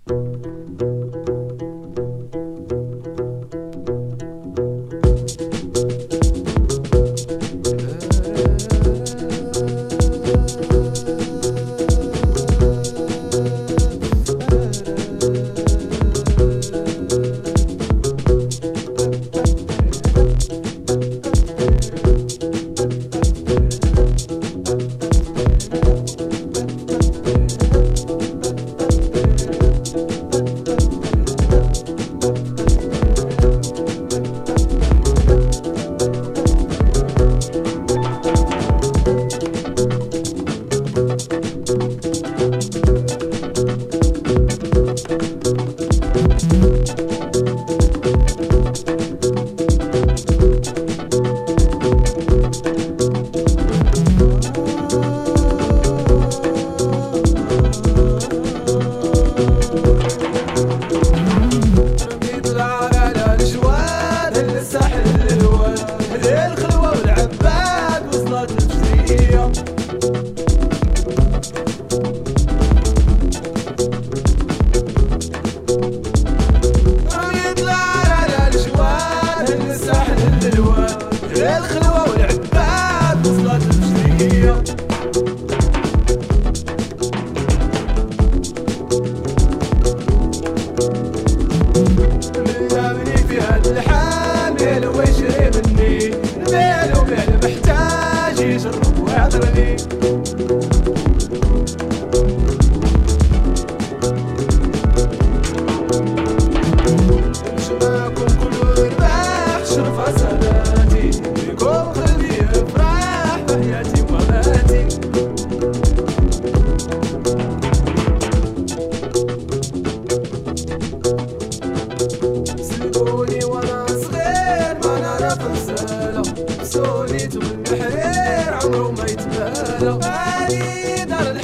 الخلوة والعباد وصلت الجرية. ملامني في هاد الحال ميل ويشري مني، الميل وميل محتاج يجرب ويعذرني. شباكم كله يربح شرف عسلاتي، فيكم خلي يفرح بحياتي ومماتي. سلكوني وانا صغير ما نعرف رسالة، سوليت والحرير عمره ما يتبالى. هادي دار